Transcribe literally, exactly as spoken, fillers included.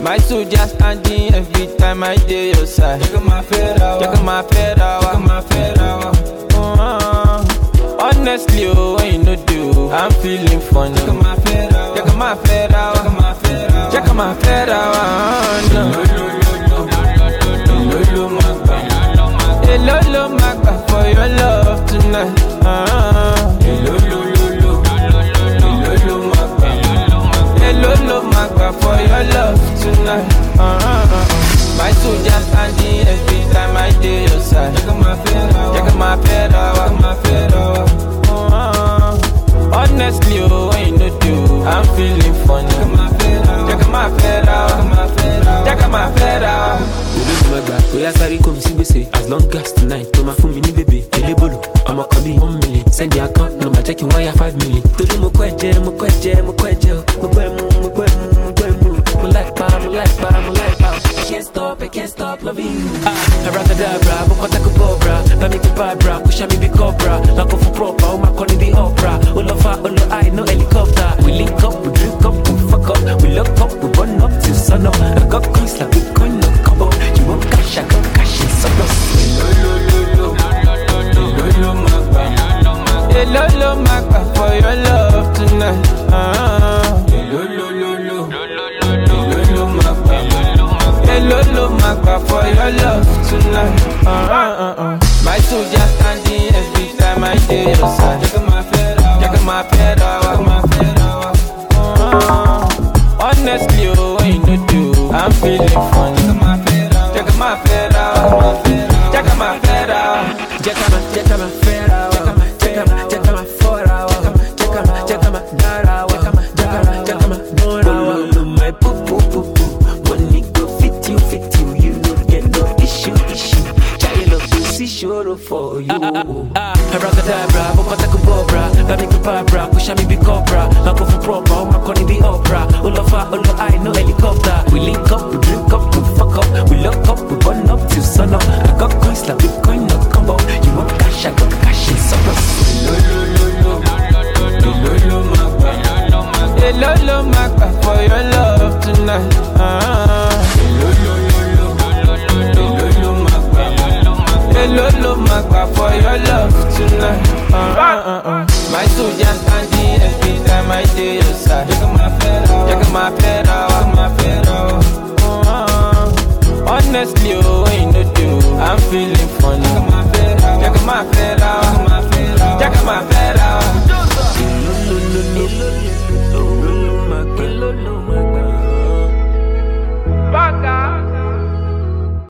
My soldier standing every time I dey your side. Check my fedra, check my fedra, check my fedra. Uh, honestly, oh, when you no do, I'm feeling funny. Check my fedra, check my fedra, check my fedra, check my fedra. Lolo magba, hey lolo magba for your love tonight. Uh, hey lolo lolo, lolo magba, hey lolo magba for your love tonight. Uh, my soldier standing every time I dey your side. check my fedra, check my fedra, check my fedra. Uh, honestly, oh, when you no do, I'm feeling funny. Check my fedra, check my fedra, check my fedra. Oya sorry come see me say as long as tonight to my phone me baby elebolo I'ma call you one million send the account number check you wire five million tolu mo kweje mo kweje mo kweje mo kwe mo mo kwe mo mo kwe mo mo like pa mo like pa mo like pa I can't stop I can't stop loving you ah abracadabra mo kota ko cobra ba mi ko bra push me be cobra like for proper oh my calling the opera oh love oh no I no helicopter we link up we drink up we fuck up we look up we run up till sun up I got coins like Bitcoin no combo you want cash I got cash in surplus Lolo lolo, lolo magba, hey lolo magba for your love tonight. Uh, hey lolo lolo, lolo magba, hey lolo magba for your love tonight. Uh, uh, uh, uh. My soldier standing every time I dey your side. check my fedra, check my fedra, check my fedra. uh, honestly, oh, when you no do, I'm feeling funny. Check my fedra, check my fedra, check my fedra. Check my, check my fedra, check my, check my, check my fedra, check my, check my dara, check my, check my, check my dora. My poo poo poo poo, money go fit you, fit you, you no get no issue, issue. Child of pussy sure for you. Abracadabra, bokota kubobra, baby kubabra, push me be cobra, I go for proper, oh my calling the opera, all of our, all I no helicopter. We link up, we drink up, we fuck up, we lock up, we run up till sun up. I got coins like Bitcoin no combo. You want cash, I got cash in surplus. Lolo lolo, lolo magba, Hey lolo magba for your love tonight. Uh, hey lolo lolo, lolo magba, hey lolo magba for your love tonight. Uh, uh, uh, uh. My soldier standing every time I dey your side. check my fedra, check my fedra, check my fedra. uh, honestly, oh, when you no do, I'm feeling funny. Check my fedra, check my fedra, check my fedra.